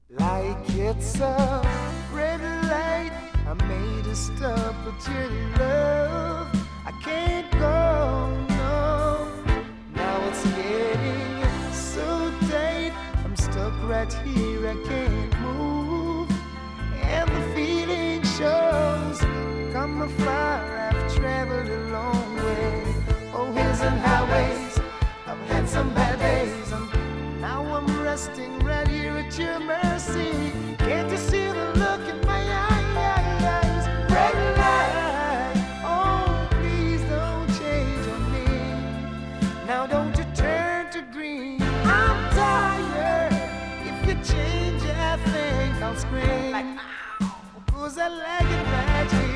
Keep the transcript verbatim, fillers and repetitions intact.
Like it's a red light, I made a stop, but your love, I can't go, no. Now it's getting so tight, I'm stuck right here, I can't move. And the feeling shows, come afar, I've traveled a long way. Oh, hills and highways, I've had some bad days, and now I'm resting right here at your mercy. Can't you see the look in my eyes? Red light, oh please don't change on me. Now don't you turn to green. I'm tired. If you change, I think I'll scream. Like, cause I like it right here.